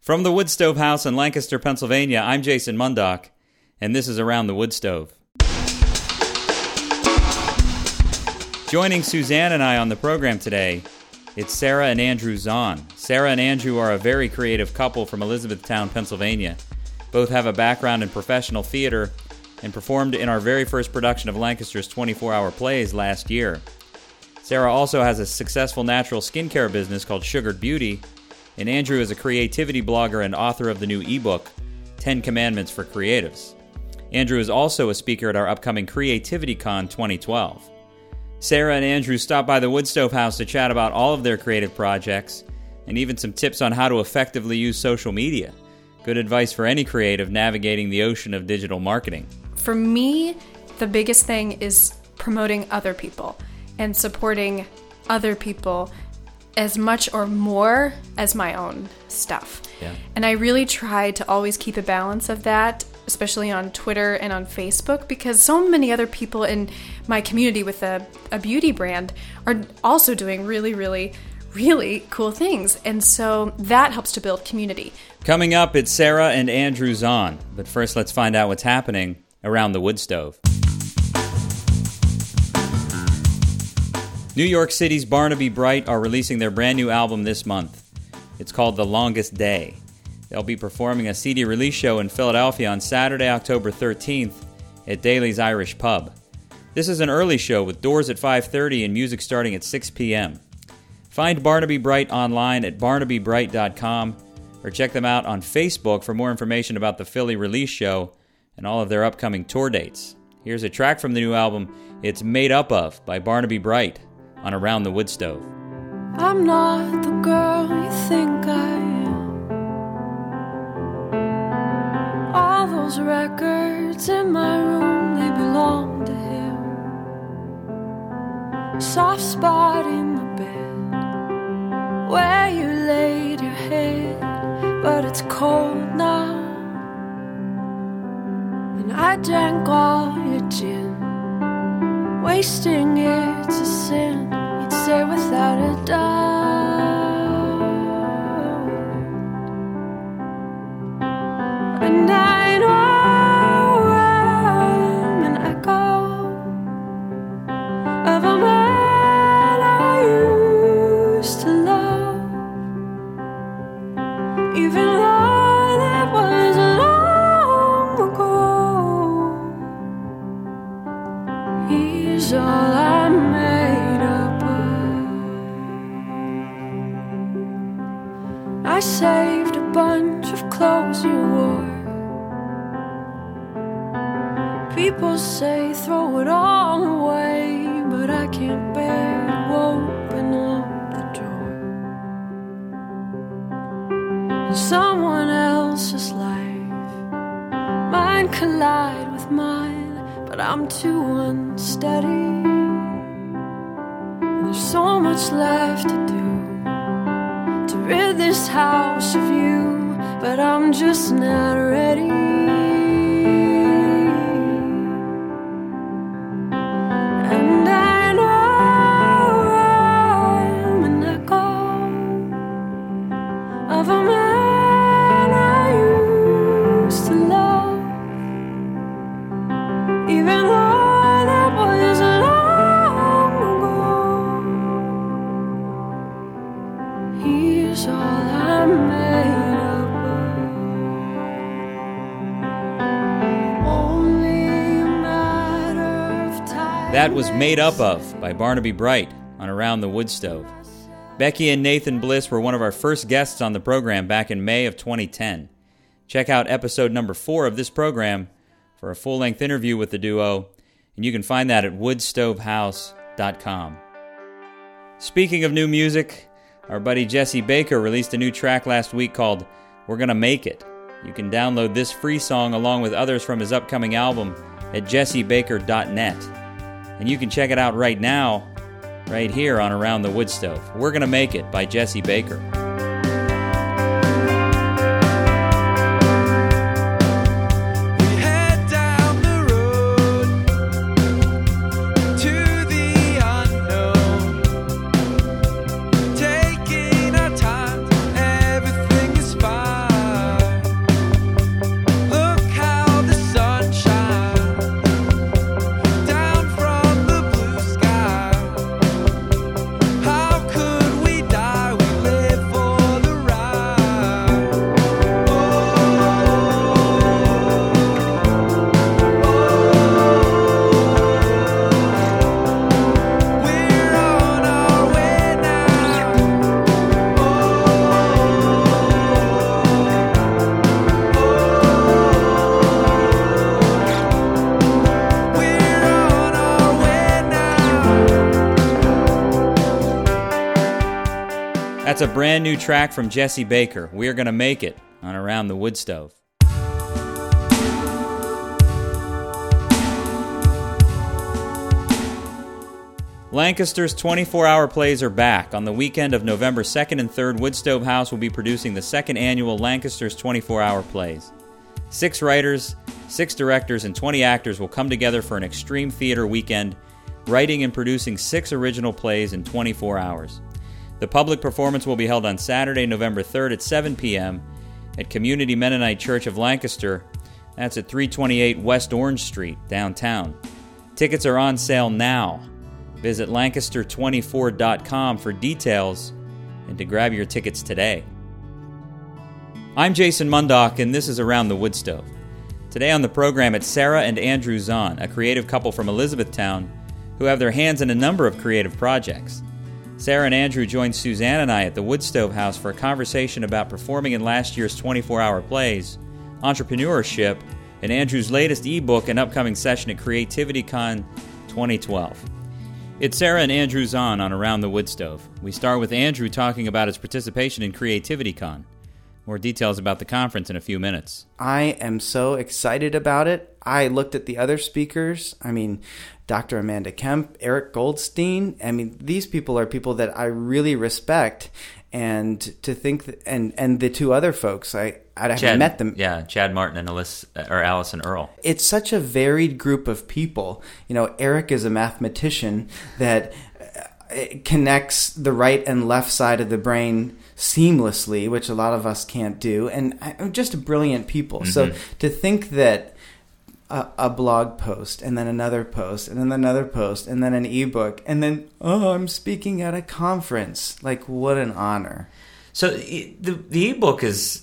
From the Wood Stove House in Lancaster, Pennsylvania, I'm Jason Mundock, and this is Around the Wood Stove. Joining Suzanne and I on the program today, it's Sarah and Andrew Zahn. Sarah and Andrew are a very creative couple from Elizabethtown, Pennsylvania. Both have a background in professional theater and performed in our very first production of Lancaster's 24-hour plays last year. Sarah also has a successful natural skincare business called Sugared Beauty, and Andrew is a creativity blogger and author of the new ebook, 10 Commandments for Creatives. Andrew is also a speaker at our upcoming Creativity Con 2012. Sarah and Andrew stopped by the Wood Stove House to chat about all of their creative projects and even some tips on how to effectively use social media. Good advice for any creative navigating the ocean of digital marketing. For me, the biggest thing is promoting other people and supporting other people as much or more as my own stuff. Yeah. And I really try to always keep a balance of that, especially on Twitter and on Facebook, because so many other people in my community with a beauty brand are also doing really, really, really cool things. And so that helps to build community. Coming up, it's Sarah and Andrew Zahn. But first, let's find out what's happening around the wood stove. New York City's Barnaby Bright are releasing their brand new album this month. It's called The Longest Day. They'll be performing a CD release show in Philadelphia on Saturday, October 13th at Daly's Irish Pub. This is an early show with doors at 5:30 and music starting at 6 p.m. Find Barnaby Bright online at barnabybright.com or check them out on Facebook for more information about the Philly release show and all of their upcoming tour dates. Here's a track from the new album, It's Made Up Of by Barnaby Bright on Around the Wood Stove. I'm not the girl you think I am. All those records in my room, they belong to him. Soft spot in the bed where you laid your head, but it's cold now. And I drank all your gin, wasting it's a sin, you'd say without a doubt. And I know I'm an echo of a man I used to love, even though that was long ago. He's all I'm made up of. I saved a bunch of clothes you wore. People say throw it all away, but I can't bear to open up the drawer. In someone else's life, mine collide with mine, but I'm too unsteady. And there's so much left to do to rid this house of you, but I'm just not ready. And I know I'm an echo of a man I used to love, even though that was long ago. He's all I'm made up of. Only a matter of time. That was Made Up Of by Barnaby Bright on Around the Wood Stove. Becky and Nathan Bliss were one of our first guests on the program back in May of 2010. Check out episode number 4 of this program for a full-length interview with the duo, and you can find that at woodstovehouse.com. Speaking of new music, our buddy Jesse Baker released a new track last week called We're Gonna Make It. You can download this free song along with others from his upcoming album at jessebaker.net. And you can check it out right now, right here on Around the Wood Stove. We're Gonna Make It by Jesse Baker. Taking our time, everything is fine. It's a brand new track from Jesse Baker. We're Gonna Make It on Around the Wood Stove. Lancaster's 24-hour plays are back. On the weekend of November 2nd and 3rd, Woodstove House will be producing the second annual Lancaster's 24-hour plays. 6 writers, 6 directors, and 20 actors will come together for an extreme theater weekend, writing and producing 6 original plays in 24 hours. The public performance will be held on Saturday, November 3rd at 7 p.m. at Community Mennonite Church of Lancaster. That's at 328 West Orange Street, downtown. Tickets are on sale now. Visit Lancaster24.com for details and to grab your tickets today. I'm Jason Mundock, and this is Around the Wood Stove. Today on the program, it's Sarah and Andrew Zahn, a creative couple from Elizabethtown who have their hands in a number of creative projects. Sarah and Andrew joined Suzanne and I at the Woodstove House for a conversation about performing in last year's 24-hour plays, entrepreneurship, and Andrew's latest ebook and upcoming session at CreativityCon 2012. It's Sarah and Andrew Zahn on Around the Wood Stove. We start with Andrew talking about his participation in CreativityCon. More details about the conference in a few minutes. I am so excited about it. I looked at the other speakers. Dr. Amanda Kemp, Eric Goldstein. These people are people that I really respect. And to think that, and the 2 other folks, I haven't met them. Yeah, Chad Martin and Allison Earl. It's such a varied group of people. Eric is a mathematician that connects the right and left side of the brain seamlessly, which a lot of us can't do, and just brilliant people. Mm-hmm. So to think that a blog post, and then another post, and then another post, and then an ebook, and then, I'm speaking at a conference. What an honor. So the ebook is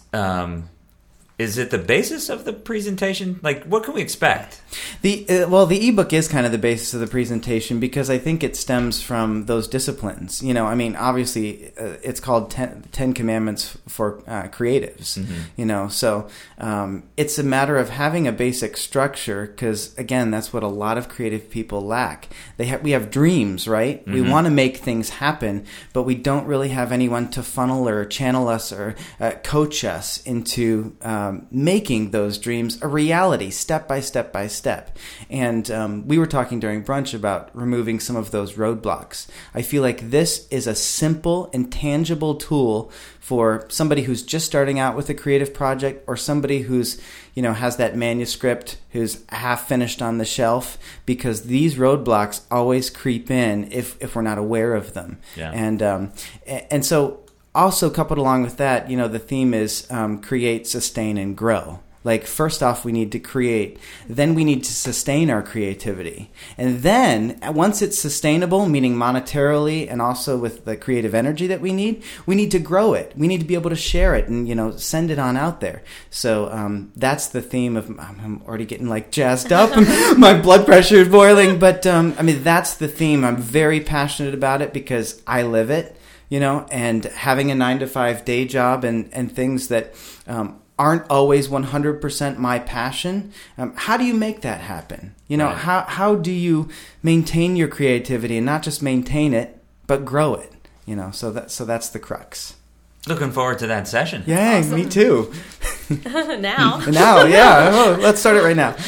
it the basis of the presentation? What can we expect? The ebook is kind of the basis of the presentation because I think it stems from those disciplines. Obviously, it's called 10 Commandments for Creatives. Mm-hmm. So it's a matter of having a basic structure because, again, that's what a lot of creative people lack. We have dreams, right? Mm-hmm. We want to make things happen, but we don't really have anyone to funnel or channel us or coach us into making those dreams a reality, step by step by step. And we were talking during brunch about removing some of those roadblocks. I feel like this is a simple and tangible tool for somebody who's just starting out with a creative project or somebody who's, has that manuscript who's half finished on the shelf, because these roadblocks always creep in if we're not aware of them. Yeah. And so also coupled along with that, the theme is create, sustain, and grow. First off, we need to create. Then we need to sustain our creativity. And then, once it's sustainable, meaning monetarily and also with the creative energy that we need to grow it. We need to be able to share it and, send it on out there. So that's the theme of, I'm already getting jazzed up. My blood pressure is boiling. But, that's the theme. I'm very passionate about it because I live it, and having a 9-to-5 day job and things that aren't always 100% my passion. How do you make that happen? Right. How do you maintain your creativity and not just maintain it, but grow it? So that's the crux. Looking forward to that session. Yay, awesome. Me too. Now, yeah. Oh, let's start it right now.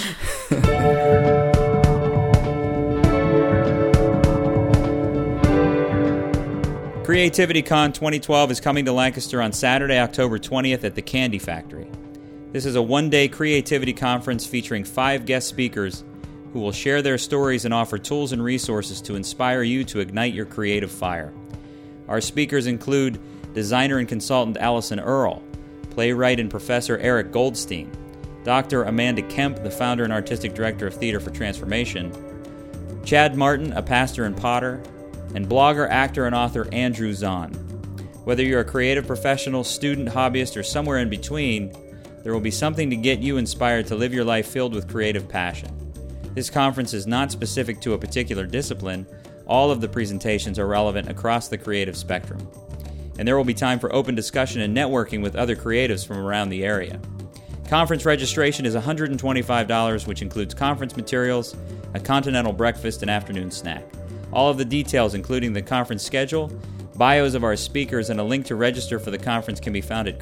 CreativityCon 2012 is coming to Lancaster on Saturday, October 20th at the Candy Factory. This is a one-day creativity conference featuring 5 guest speakers who will share their stories and offer tools and resources to inspire you to ignite your creative fire. Our speakers include designer and consultant Allison Earl, playwright and professor Eric Goldstein, Dr. Amanda Kemp, the founder and artistic director of Theater for Transformation, Chad Martin, a pastor and potter, and blogger, actor, and author Andrew Zahn. Whether you're a creative professional, student, hobbyist, or somewhere in between, there will be something to get you inspired to live your life filled with creative passion. This conference is not specific to a particular discipline. All of the presentations are relevant across the creative spectrum. And there will be time for open discussion and networking with other creatives from around the area. Conference registration is $125, which includes conference materials, a continental breakfast, and afternoon snack. All of the details, including the conference schedule, Bios of our speakers and a link to register for the conference can be found at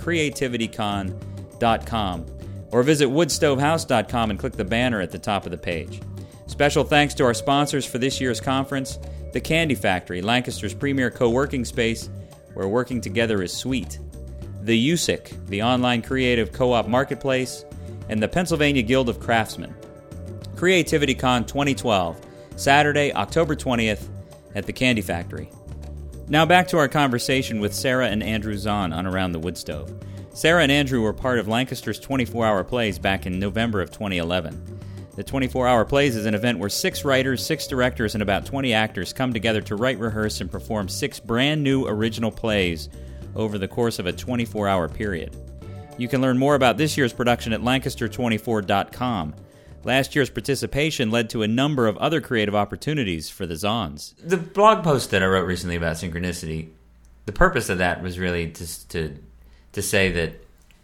creativitycon.com, or visit woodstovehouse.com and click the banner at the top of the page. Special thanks to our sponsors for this year's conference, The Candy Factory, Lancaster's premier co-working space where working together is sweet, the USIC, the online creative co-op marketplace, and the Pennsylvania Guild of Craftsmen. CreativityCon 2012, Saturday, October 20th at the Candy Factory. Now back to our conversation with Sarah and Andrew Zahn on Around the Wood Stove. Sarah and Andrew were part of Lancaster's 24-Hour Plays back in November of 2011. The 24-Hour Plays is an event where 6 writers, 6 directors, and about 20 actors come together to write, rehearse, and perform 6 brand new original plays over the course of a 24-hour period. You can learn more about this year's production at lancaster24.com. Last year's participation led to a number of other creative opportunities for the Zahns. The blog post that I wrote recently about synchronicity, the purpose of that was really just to say that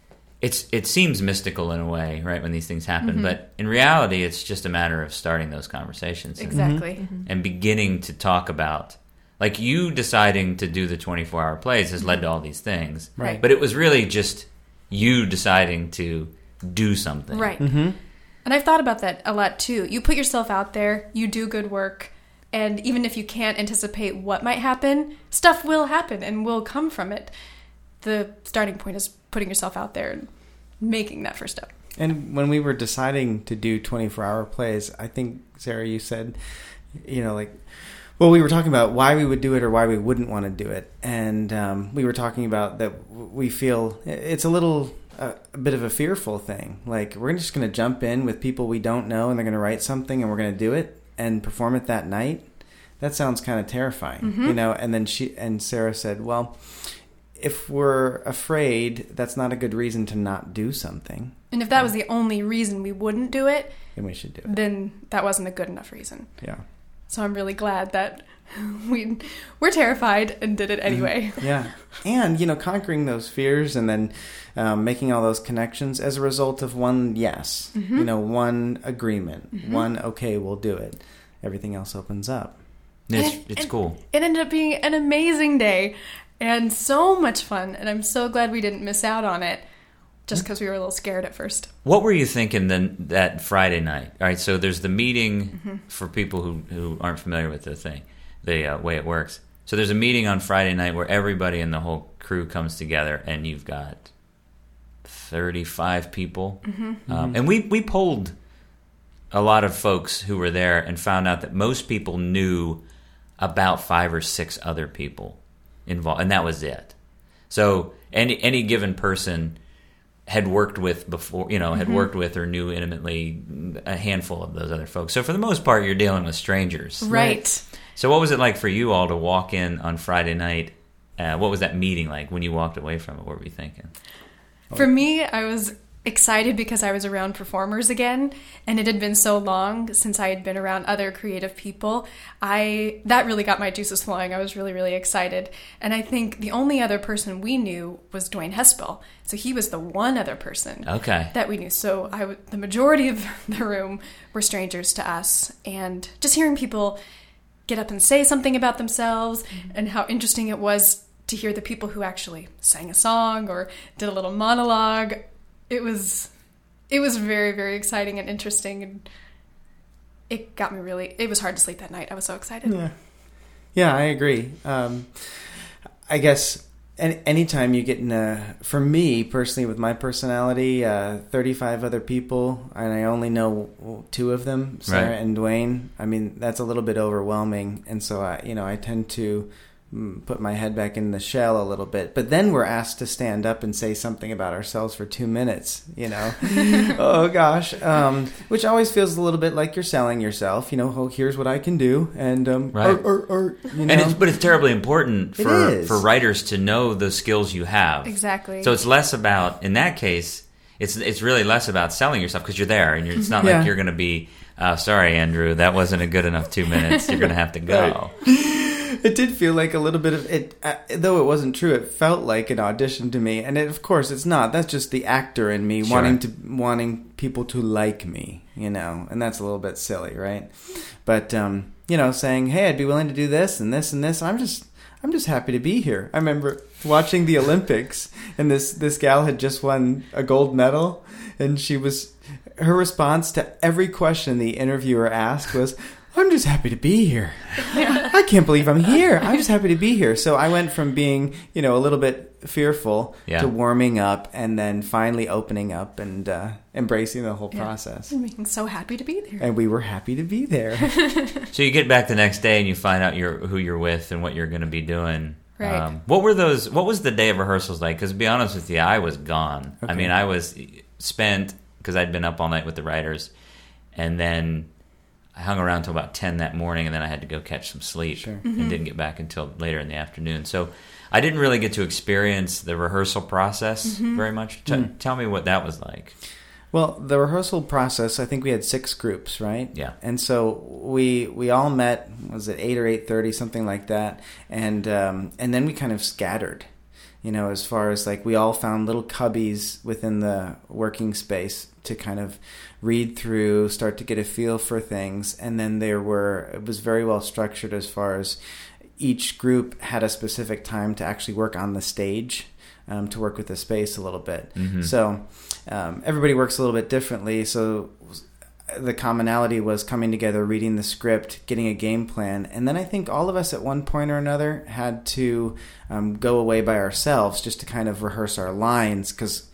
it seems mystical in a way, right, when these things happen, but in reality, it's just a matter of starting those conversations. Exactly. And beginning to talk about, like, you deciding to do the 24-hour plays has led to all these things. Right. But it was really just you deciding to do something. Right. And I've thought about that a lot, too. You put yourself out there, you do good work, and even if you can't anticipate what might happen, stuff will happen and will come from it. The starting point is putting yourself out there and making that first step. And when we were deciding to do 24-hour plays, I think, Sarah, you said, we were talking about why we would do it or why we wouldn't want to do it. And we were talking about that we feel it's a bit of a fearful thing. Like, we're just going to jump in with people we don't know, and they're going to write something, and we're going to do it and perform it that night. That sounds kind of terrifying, And then Sarah said, well, if we're afraid, that's not a good reason to not do something. And if that was the only reason we wouldn't do it, then we should do it. Then that wasn't a good enough reason. Yeah. So I'm really glad that we're terrified and did it anyway. Yeah. And, conquering those fears and then making all those connections as a result of one yes, one agreement, one okay, we'll do it. Everything else opens up. It's cool. It ended up being an amazing day and so much fun. And I'm so glad we didn't miss out on it just because we were a little scared at first. What were you thinking then that Friday night? All right, so there's the meeting for people who aren't familiar with the thing, the way it works. So there's a meeting on Friday night where everybody in the whole crew comes together, and you've got 35 people. And we polled a lot of folks who were there and found out that most people knew about 5 or 6 other people involved, and that was it. So any given person had worked with before, had worked with or knew intimately a handful of those other folks. So for the most part, you're dealing with strangers. Right. So what was it like for you all to walk in on Friday night? What was that meeting like when you walked away from it? What were you thinking? For me, I was excited because I was around performers again, and it had been so long since I had been around other creative people. That really got my juices flowing. I was really, really excited. And I think the only other person we knew was Dwayne Hespel. So he was the one other person that we knew. So the majority of the room were strangers to us. And just hearing people get up and say something about themselves and how interesting it was to hear the people who actually sang a song or did a little monologue. It was very, very exciting and interesting, and it got me it was hard to sleep that night. I was so excited. Yeah, I agree. I guess anytime you get for me personally, with my personality, 35 other people, and I only know 2 of them, Sarah and Dwayne, I mean, that's a little bit overwhelming. And so I tend to put my head back in the shell a little bit. But then we're asked to stand up and say something about ourselves for 2 minutes, Oh, gosh. Which always feels a little bit like you're selling yourself. Oh, here's what I can do. And, But it's terribly important for writers to know the skills you have. Exactly. So it's less about, in that case, it's really less about selling yourself because you're there. And it's not like you're going to be, sorry, Andrew, that wasn't a good enough 2 minutes. You're going to have to go. It did feel like a little bit of it, though it wasn't true. It felt like an audition to me, and of course it's not. That's just the actor in me wanting people to like me, and that's a little bit silly, right? But saying, "Hey, I'd be willing to do this and this and this." I'm I'm just happy to be here. I remember watching the Olympics, and this gal had just won a gold medal, and her response to every question the interviewer asked was, I'm just happy to be here. I can't believe I'm here. I'm just happy to be here. So I went from being, a little bit fearful to warming up, and then finally opening up and embracing the whole process. I'm being so happy to be there. And we were happy to be there. So you get back the next day and you find out who you're with and what you're going to be doing. Right. What was the day of rehearsals like? Because to be honest with you, I was gone. Okay. I mean, I was spent because I'd been up all night with the writers, and then I hung around till about 10 that morning, and then I had to go catch some sleep and didn't get back until later in the afternoon. So I didn't really get to experience the rehearsal process very much. Tell me what that was like. Well, the rehearsal process, I think we had 6 groups, right? Yeah. And so we all met, was it 8 or 8:30, something like that, and then we kind of scattered, as far as like we all found little cubbies within the working space to kind of read through, start to get a feel for things, and then it was very well structured as far as each group had a specific time to actually work on the stage, to work with the space a little bit. So everybody works a little bit differently. So the commonality was coming together, reading the script, getting a game plan, and then I think all of us at one point or another had to go away by ourselves just to kind of rehearse our lines, because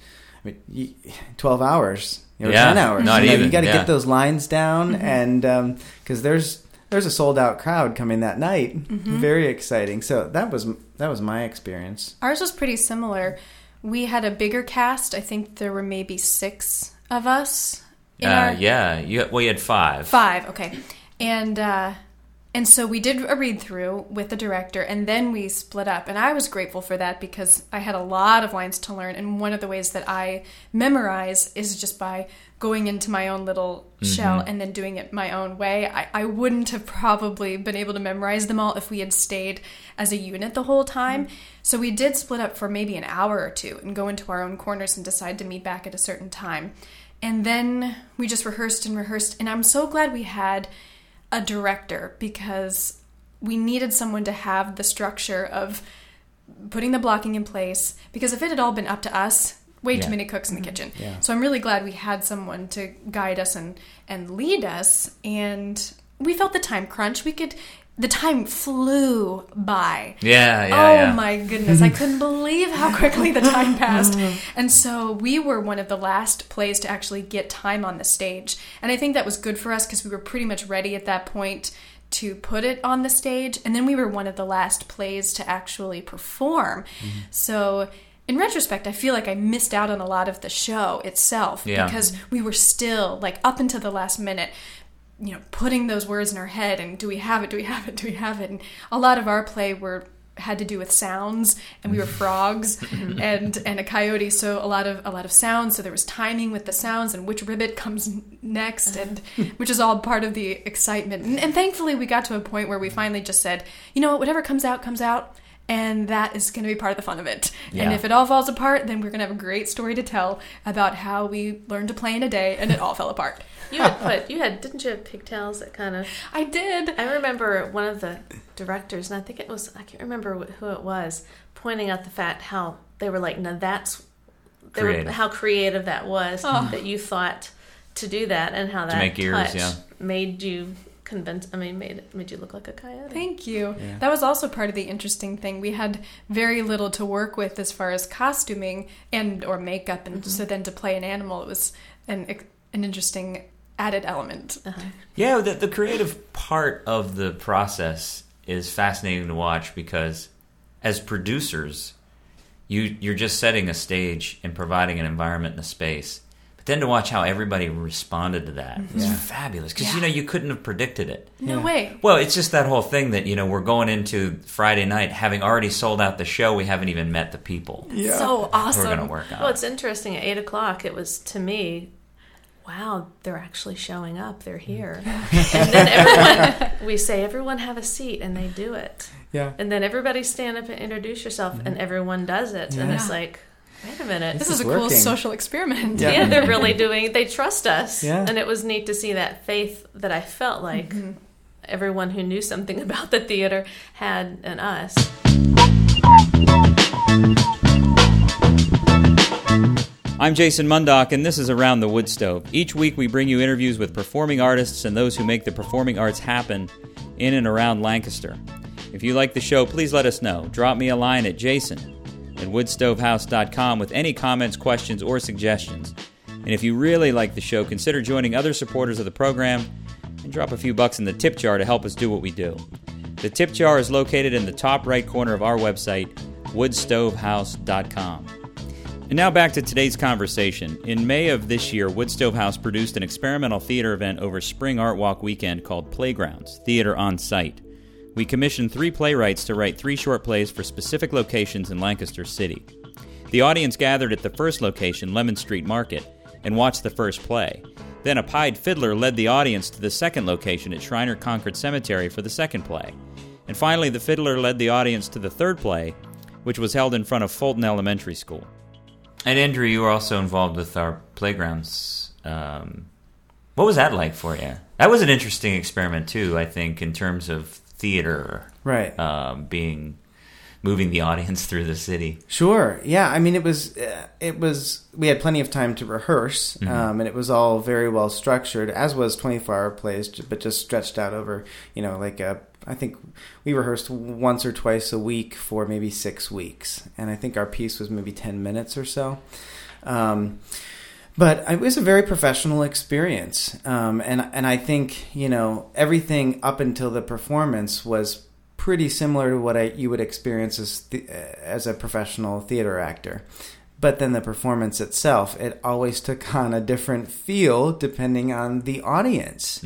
12 hours, 10 hours. Not even. You got to get those lines down, and because there's a sold out crowd coming that night. Very exciting. So that was my experience. Ours was pretty similar. We had a bigger cast. I think there were maybe 6 of us. You had 5. 5, okay. And so we did a read-through with the director, and then we split up. And I was grateful for that because I had a lot of lines to learn. And one of the ways that I memorize is just by going into my own little shell and then doing it my own way. I wouldn't have probably been able to memorize them all if we had stayed as a unit the whole time. So we did split up for maybe an hour or 2 and go into our own corners and decide to meet back at a certain time. And then we just rehearsed. And I'm so glad we had a director, because we needed someone to have the structure of putting the blocking in place, because if it had all been up to us, too many cooks in the kitchen. So I'm really glad we had someone to guide us and lead us, and we felt the time crunch. The time flew by. Oh my goodness, I couldn't believe how quickly the time passed. And so we were one of the last plays to actually get time on the stage. And I think that was good for us because we were pretty much ready at that point to put it on the stage. And then we were one of the last plays to actually perform. So in retrospect, I feel like I missed out on a lot of the show itself because we were still, like, up until the last minute, putting those words in our head, and do we have it? And a lot of our play had to do with sounds, and we were frogs and a coyote, so a lot of sounds. So there was timing with the sounds and which ribbit comes next, and which is all part of the excitement. And thankfully, we got to a point where we finally just said, whatever comes out, comes out. And that is going to be part of the fun of it. Yeah. And if it all falls apart, then we're going to have a great story to tell about how we learned to play in a day and it all fell apart. Didn't you have pigtails that kind of... I did. I remember one of the directors, and I can't remember who it was, pointing out the fact how they were like, now how creative that was, that you thought to do that, and how that make touch ears, made you... made you look like a coyote. Thank you. Yeah. That was also part of the interesting thing. We had very little to work with as far as costuming or makeup, and so then to play an animal, it was an interesting added element. Yeah, the creative part of the process is fascinating to watch, because as producers, you're just setting a stage and providing an environment and a space. But then to watch how everybody responded to that is fabulous, because you couldn't have predicted it. No way. Well, it's just that whole thing that we're going into Friday night having already sold out the show. We haven't even met the people. Yeah. So awesome. We're going to work on. Well, it's interesting. At 8:00, it was, to me, wow, they're actually showing up. They're here. And then we say, everyone have a seat, and they do it. Yeah. And then everybody stand up and introduce yourself, and everyone does it. Yeah. And it's like, wait a minute. This is a cool social experiment. Yeah, they're really they trust us. Yeah. And it was neat to see that faith that I felt like everyone who knew something about the theater had in us. I'm Jason Mundock, and this is Around the Wood Stove. Each week we bring you interviews with performing artists and those who make the performing arts happen in and around Lancaster. If you like the show, please let us know. Drop me a line at jason@woodstovehouse.com with any comments, questions, or suggestions. And if you really like the show, consider joining other supporters of the program and drop a few bucks in the tip jar to help us do what we do. The tip jar is located in the top right corner of our website, woodstovehouse.com. And now back to today's conversation. In May of this year, Woodstove House produced an experimental theater event over Spring Art Walk weekend called Playgrounds, Theater on Site. We commissioned 3 playwrights to write 3 short plays for specific locations in Lancaster City. The audience gathered at the first location, Lemon Street Market, and watched the first play. Then a pied fiddler led the audience to the second location at Shriner Concord Cemetery for the second play. And finally, the fiddler led the audience to the third play, which was held in front of Fulton Elementary School. And Andrew, you were also involved with our Playgrounds. What was that like for you? That was an interesting experiment too, I think, in terms of theater, right? Moving the audience through the city. Sure, yeah. I mean, it was. We had plenty of time to rehearse, and it was all very well structured, as was 24-hour plays, but just stretched out over, I think we rehearsed once or twice a week for maybe 6 weeks, and I think our piece was maybe 10 minutes or so. But it was a very professional experience, and I think everything up until the performance was pretty similar to what you would experience as a professional theater actor. But then the performance itself, it always took on a different feel depending on the audience,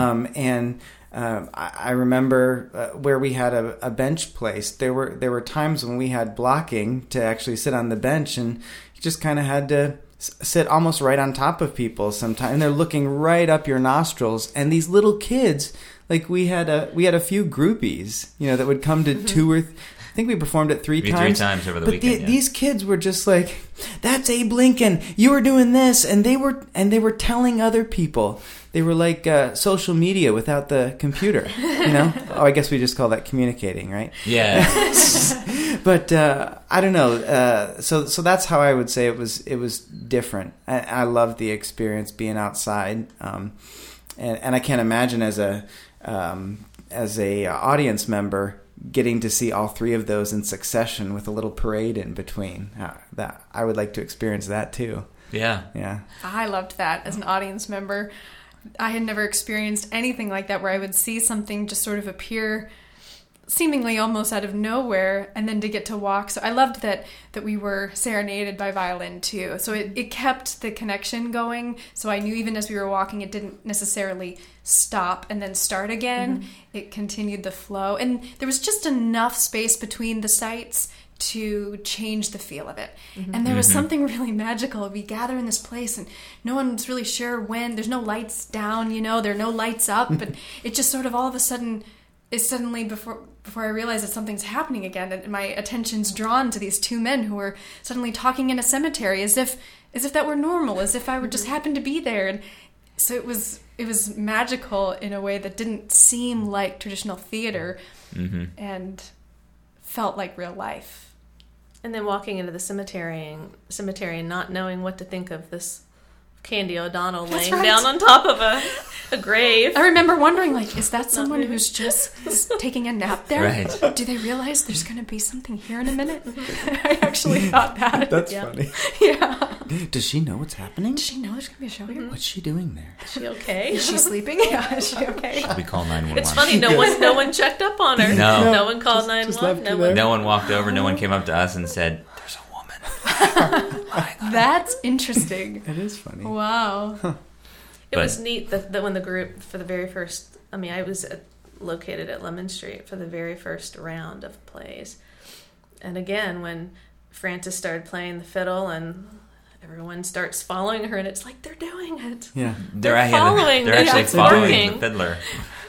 I remember where we had a bench placed. There were times when we had blocking to actually sit on the bench, and you just kind of had to sit almost right on top of people sometimes. And they're looking right up your nostrils. And these little kids, like we had a few groupies, that would come to 2 or I think we performed it 3 times. 3 times over the weekend. But these kids were just like, "That's Abe Lincoln. You were doing this," and they were telling other people. They were like social media without the computer, Oh, I guess we just call that communicating, right? Yeah. But I don't know. So that's how I would say it was different. I loved the experience being outside, and I can't imagine as a audience member getting to see all 3 of those in succession with a little parade in between. That I would like to experience that too. Yeah. I loved that as an audience member. I had never experienced anything like that, where I would see something just sort of appear seemingly almost out of nowhere, and then to get to walk. So I loved that we were serenaded by violin too. So it kept the connection going. So I knew even as we were walking, it didn't necessarily stop and then start again. It continued the flow. And there was just enough space between the sites to change the feel of it. And there was something really magical. We gather in this place and no one's really sure when. There's no lights down, there are no lights up, but it just sort of all of a sudden, it's suddenly before I realize that something's happening again, and my attention's drawn to these 2 men who are suddenly talking in a cemetery as if that were normal, as if I would just happen to be there. And so it was magical in a way that didn't seem like traditional theater, and felt like real life. And then walking into the cemetery and not knowing what to think of this Candy O'Donnell laying down on top of a grave. I remember wondering, is that someone who's just taking a nap there? Right. Do they realize there's going to be something here in a minute? I actually thought that. That's funny. Yeah. Does she know what's happening? Does she know there's going to be a show here? What's she doing there? Is she okay? Is she sleeping? Yeah, is she okay? We call 911. It's funny, no one checked up on her. No one called 911. No one walked over, no one came up to us and said, "There's a woman." That's interesting. It is funny. Wow. It was neat that when the group, for the very first, I was located at Lemon Street for the very first round of plays. And again, when Frances started playing the fiddle and everyone starts following her, and it's like, they're doing it. Yeah. They're following. They're actually following the fiddler.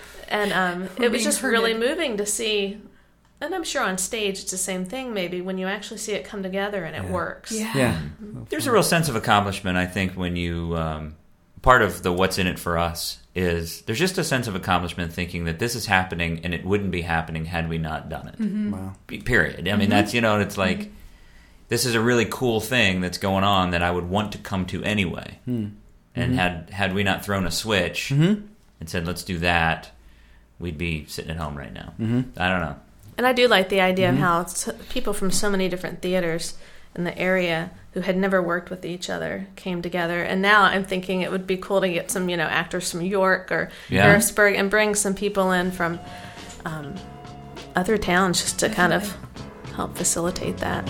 And it was just really moving to see. And I'm sure on stage it's the same thing, maybe, when you actually see it come together and it works. Yeah. There's a real sense of accomplishment, I think, when part of the what's in it for us is there's just a sense of accomplishment thinking that this is happening and it wouldn't be happening had we not done it. Mm-hmm. Wow. Period. I mean, that's, and it's like, this is a really cool thing that's going on that I would want to come to anyway. Mm-hmm. And had we not thrown a switch and said, let's do that, we'd be sitting at home right now. Mm-hmm. I don't know. And I do like the idea of how people from so many different theaters in the area who had never worked with each other came together. And now I'm thinking it would be cool to get some, actors from York or Harrisburg and bring some people in from other towns just to kind of help facilitate that.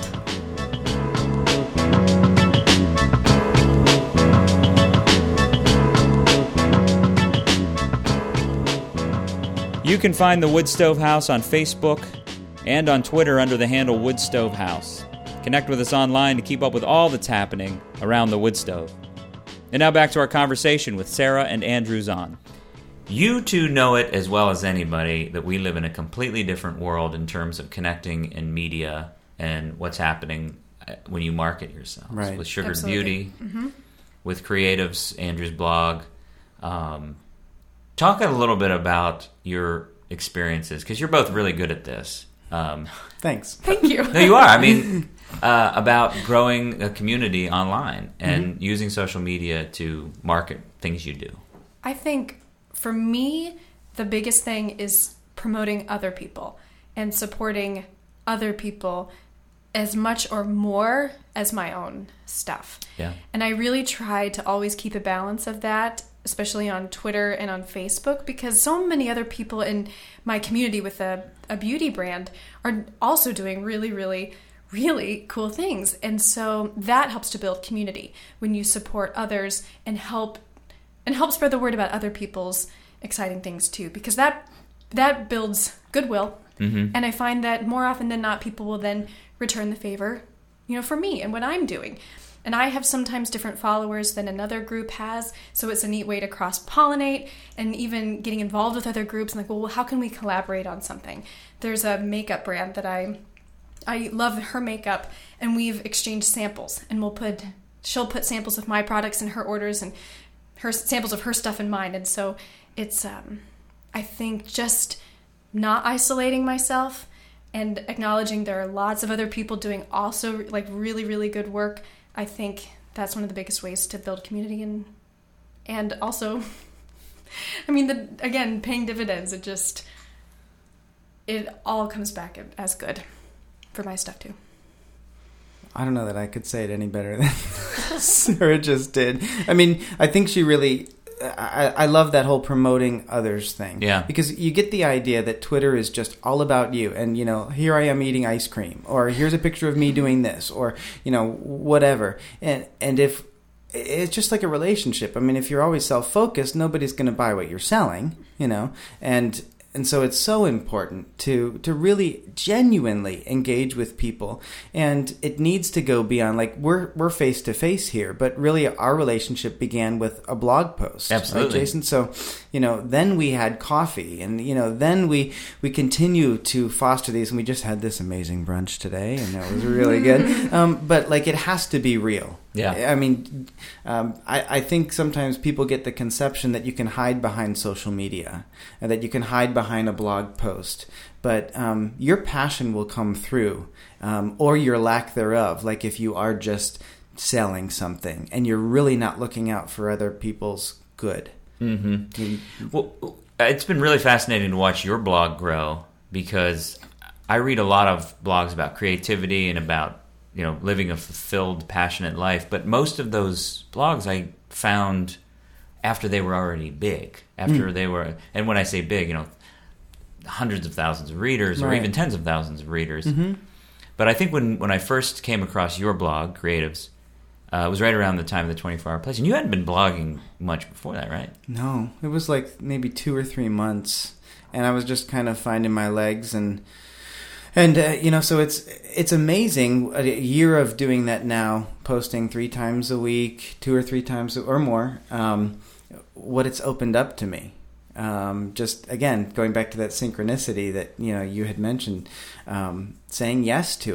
You can find the Wood Stove House on Facebook and on Twitter under the handle Wood Stove House. Connect with us online to keep up with all that's happening around the wood stove. And now back to our conversation with Sarah and Andrew Zahn. You two know it as well as anybody that we live in a completely different world in terms of connecting in media and what's happening when you market yourselves. Right. With Sugared Absolutely. Beauty, with Creatives, Andrew's blog. Talk a little bit about your experiences, because you're both really good at this. Thanks. Thank you. No, you are. I mean, about growing a community online and using social media to market things you do. I think for me, the biggest thing is promoting other people and supporting other people as much or more as my own stuff. Yeah. And I really try to always keep a balance of that, especially on Twitter and on Facebook, because so many other people in my community with a beauty brand are also doing really, really, really cool things. And so that helps to build community when you support others and help spread the word about other people's exciting things too, because that builds goodwill. Mm-hmm. And I find that more often than not, people will then return the favor, for me and what I'm doing. And I have sometimes different followers than another group has, so it's a neat way to cross-pollinate and even getting involved with other groups and well, how can we collaborate on something? There's a makeup brand that I love her makeup, and we've exchanged samples, and she'll put samples of my products in her orders and her samples of her stuff in mine. And so it's, I think, just not isolating myself and acknowledging there are lots of other people doing also really, really good work. I think that's one of the biggest ways to build community and also, again, paying dividends. It all comes back as good for my stuff too. I don't know that I could say it any better than Sarah just did. I think she really... I love that whole promoting others thing. Yeah. Because you get the idea that Twitter is just all about you. And, here I am eating ice cream. Or here's a picture of me doing this. Or, whatever. And if it's just like a relationship. If you're always self-focused, nobody's going to buy what you're selling, And so it's so important to really genuinely engage with people, and it needs to go beyond we're face to face here, but really our relationship began with a blog post. Absolutely, right, Jason. So then we had coffee, and then we continue to foster these, and we just had this amazing brunch today, and that was really good. But it has to be real. Yeah. I think sometimes people get the conception that you can hide behind social media and that you can hide behind a blog post, but your passion will come through, or your lack thereof, if you are just selling something and you're really not looking out for other people's good. Mm-hmm. Well, it's been really fascinating to watch your blog grow, because I read a lot of blogs about creativity and about living a fulfilled, passionate life. But most of those blogs I found after they were already big. After they were, and when I say big, hundreds of thousands of readers, or even tens of thousands of readers. Mm-hmm. But I think when I first came across your blog, Creatives, it was right around the time of the 24-Hour Place. And you hadn't been blogging much before that, right? No. It was maybe 2 or 3 months. And I was just kind of finding my legs and so it's amazing, a year of doing that now, posting 3 times a week, 2 or 3 times or more, what it's opened up to me. Just, again, going back to that synchronicity that, you had mentioned, saying yes to it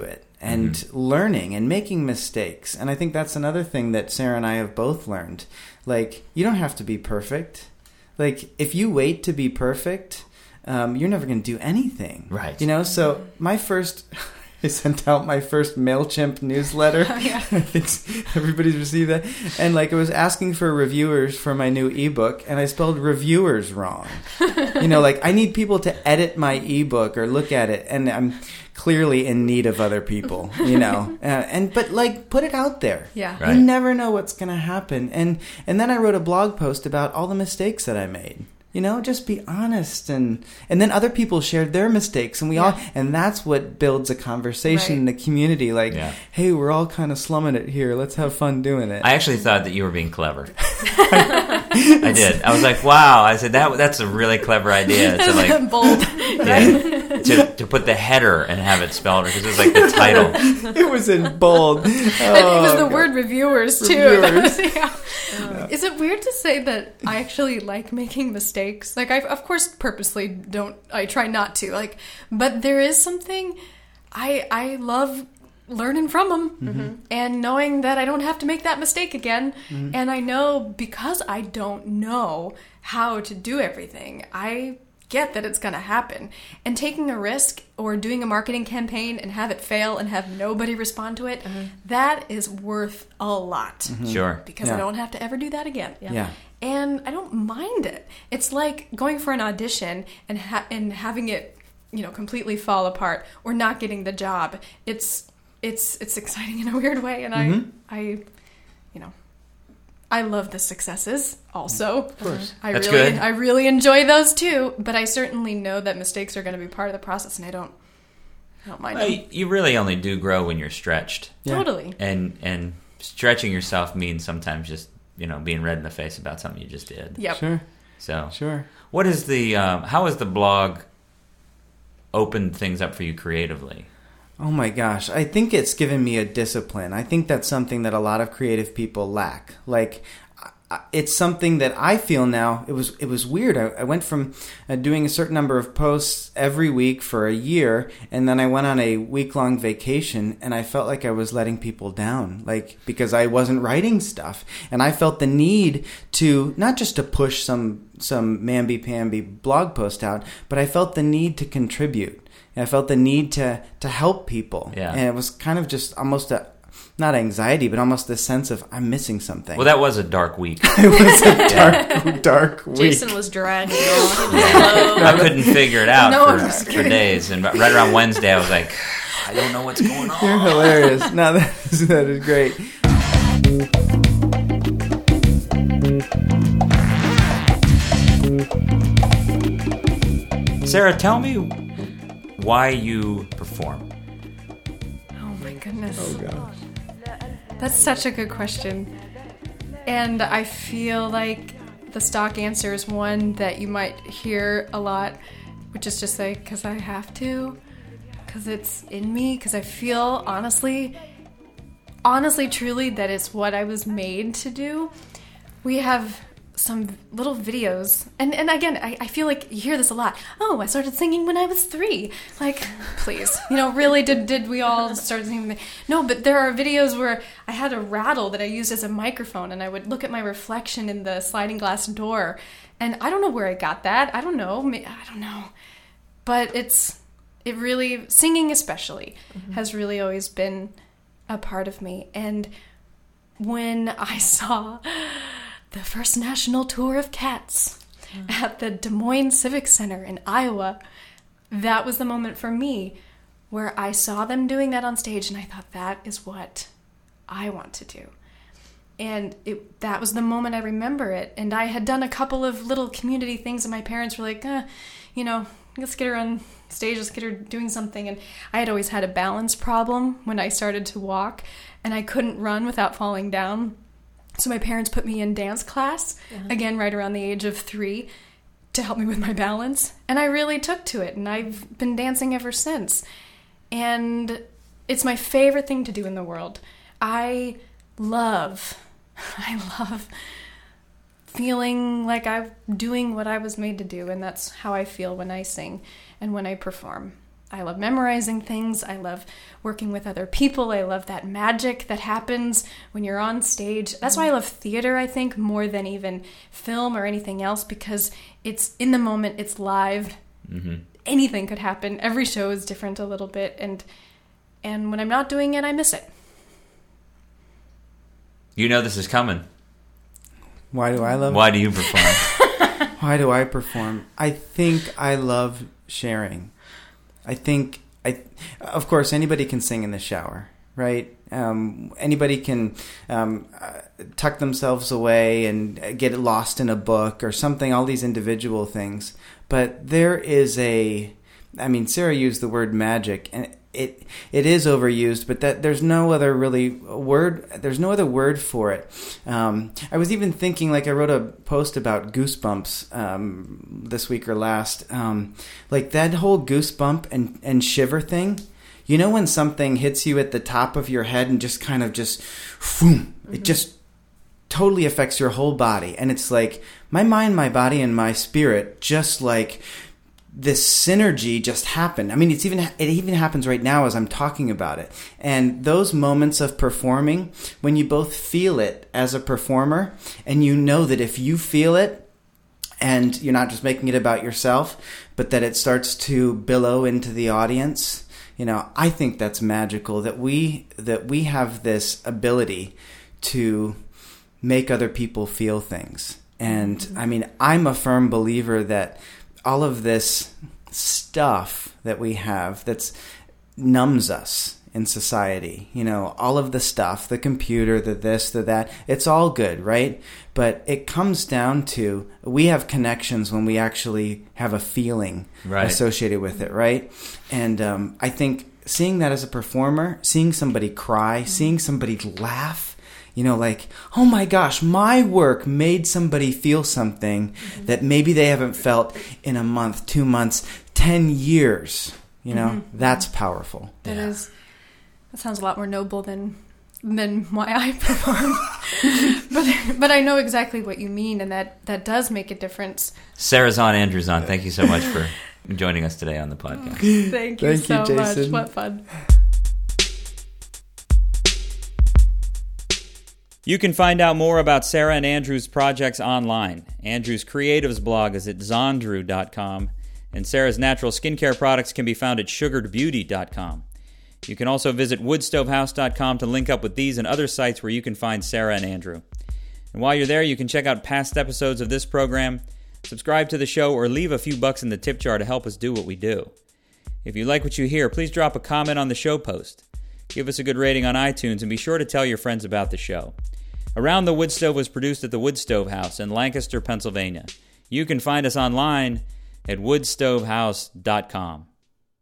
and learning and making mistakes. And I think that's another thing that Sarah and I have both learned. Like, you don't have to be perfect. Like, if you wait to be perfect, you're never going to do anything. Right. You know, so I sent out my first MailChimp newsletter. Oh, yeah. I think everybody's received that. And like, I was asking for reviewers for my new ebook, and I spelled reviewers wrong. You know, like, I need people to edit my ebook or look at it, and I'm clearly in need of other people, you know. But like, put it out there. Yeah. Right. You never know what's going to happen. And then I wrote a blog post about all the mistakes that I made. You know, just be honest, and then other people shared their mistakes, and and that's what builds a conversation in the community. Like, hey, we're all kind of slumming it here. Let's have fun doing it. I actually thought that you were being clever. I did. I was like, wow. I said that's a really clever idea to like bold. to put the header and have it spelled because it was like the title. It was in bold. And it was the word reviewers too. Reviewers. Is it weird to say that I actually like making mistakes? Like, I of course purposely don't. I try not to. Like, but there is something I love learning from them and knowing that I don't have to make that mistake again. And I know because I don't know how to do everything, I get that it's going to happen. And taking a risk or doing a marketing campaign and have it fail and have nobody respond to it, that is worth a lot. Sure. Because I don't have to ever do that again. Yeah. And I don't mind it. It's like going for an audition and having it, completely fall apart or not getting the job. It's exciting in a weird way, and I love the successes also. Of course. That's good. I really enjoy those too, but I certainly know that mistakes are going to be part of the process, and I don't mind them. You really only do grow when you're stretched. Yeah. Totally. And stretching yourself means sometimes just, being red in the face about something you just did. Yep. Sure. So, Sure. What is how has the blog opened things up for you creatively? Oh my gosh, I think it's given me a discipline. I think that's something that a lot of creative people lack. Like, it's something that I feel now. It was weird. I went from doing a certain number of posts every week for a year, and then I went on a week-long vacation, and I felt like I was letting people down, like, because I wasn't writing stuff. And I felt the need to, not just to push some mamby-pamby blog post out, but I felt the need to contribute. And I felt the need to help people. Yeah. And it was kind of just almost not anxiety, but almost the sense of I'm missing something. Well, that was a dark week. It was a dark week. Jason was dragging on. I couldn't figure it out for for days. And right around Wednesday, I was like, I don't know what's going on. You're hilarious. No, that is great. Sarah, tell me why you perform. Oh my goodness. Oh gosh. That's such a good question. And I feel like the stock answer is one that you might hear a lot, which is just like, because I have to, because it's in me, because I feel honestly, truly, that it's what I was made to do. We have some little videos, and again, I feel like you hear this a lot. Oh, I started singing when I was 3. Like, please, really, did we all start singing? No, but there are videos where I had a rattle that I used as a microphone, and I would look at my reflection in the sliding glass door, and I don't know where I got that. I don't know, but it really, singing especially, has really always been a part of me. And when I saw the first national tour of Cats at the Des Moines Civic Center in Iowa, that was the moment for me where I saw them doing that on stage, and I thought, that is what I want to do. And that was the moment I remember it. And I had done a couple of little community things, and my parents were like, let's get her on stage, let's get her doing something. And I had always had a balance problem when I started to walk, and I couldn't run without falling down. So my parents put me in dance class, again, right around the age of 3, to help me with my balance. And I really took to it, and I've been dancing ever since. And it's my favorite thing to do in the world. I love feeling like I'm doing what I was made to do, and that's how I feel when I sing and when I perform. love memorizing things. I love working with other people. I love that magic that happens when you're on stage. That's why I love theater, I think, more than even film or anything else, because it's in the moment, it's live. Mm-hmm. Anything could happen. Every show is different a little bit, and when I'm not doing it, I miss it. You know this is coming. Why do I love it? Why do you perform? Why do I perform? I think I love sharing. Of course, anybody can sing in the shower, right? Anybody can tuck themselves away and get lost in a book or something, all these individual things. But there is Sarah used the word magic, and it is overused, but that there's no other word for it. I was even thinking, like, I wrote a post about goosebumps this week or last. Like that whole goosebump and shiver thing. You know when something hits you at the top of your head and just kind of boom, it just totally affects your whole body. And it's like my mind, my body, and my spirit just like this synergy just happened. I mean, it even happens right now as I'm talking about it. And those moments of performing, when you both feel it as a performer, and you know that if you feel it, and you're not just making it about yourself, but that it starts to billow into the audience, I think that's magical, that we have this ability to make other people feel things. And I mean, I'm a firm believer that all of this stuff that we have that's numbs us in society, all of the stuff, the computer, the this, the that, it's all good, right? But it comes down to we have connections when we actually have a feeling associated with it, right? And I think seeing that as a performer, seeing somebody cry, seeing somebody laugh, like, oh my gosh, my work made somebody feel something that maybe they haven't felt in a month, 2 months, 10 years. That's powerful. That sounds a lot more noble than why I perform. but I know exactly what you mean, and that does make a difference. Sarah Zahn, Andrew Zahn, thank you so much for joining us today on the podcast. Thank you so much. What fun. You can find out more about Sarah and Andrew's projects online. Andrew's Creatives blog is at zondrew.com, and Sarah's natural skincare products can be found at sugaredbeauty.com. You can also visit woodstovehouse.com to link up with these and other sites where you can find Sarah and Andrew. And while you're there, you can check out past episodes of this program, subscribe to the show, or leave a few bucks in the tip jar to help us do what we do. If you like what you hear, please drop a comment on the show post. Give us a good rating on iTunes, and be sure to tell your friends about the show. Around the Wood Stove was produced at the Woodstove House in Lancaster, Pennsylvania. You can find us online at woodstovehouse.com.